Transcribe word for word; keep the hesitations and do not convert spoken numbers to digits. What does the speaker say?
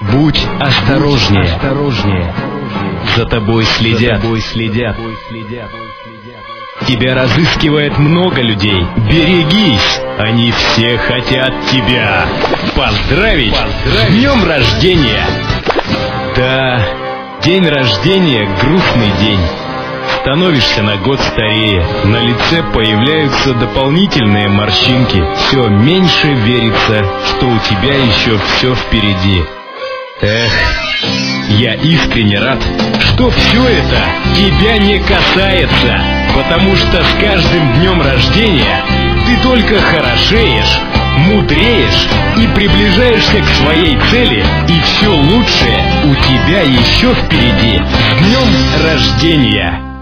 Будь осторожнее, Будь осторожнее. За тобой следят, За тобой следят. Тебя разыскивает много людей. Берегись, они все хотят тебя поздравить, поздравить. С днем рождения! Да, день рождения — грустный день. Становишься на год старее, на лице появляются дополнительные морщинки. Все меньше верится, что у тебя еще все впереди. Эх, я искренне рад, что все это тебя не касается, потому что с каждым днем рождения ты только хорошеешь, мудреешь и приближаешься к своей цели, и все лучшее у тебя еще впереди. С днем рождения!